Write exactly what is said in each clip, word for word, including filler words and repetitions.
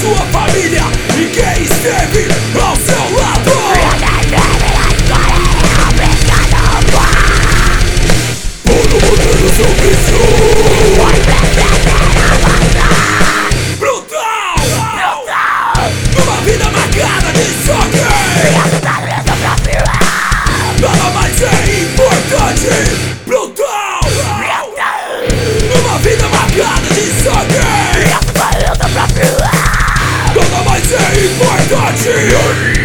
sua família e quem esteve ao seu lado. Por manter o seu vício brutal, brutal, numa vida marcada de sangue. Nada mais é importante. Brutal, numa vida marcada de sangue. Nada mais é importante.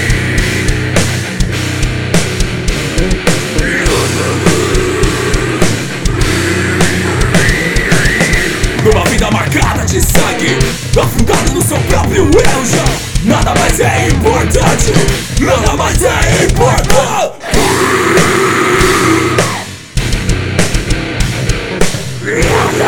Numa vida marcada de sangue, afundado no seu próprio erro já. Nada mais é importante. Nada mais é importante.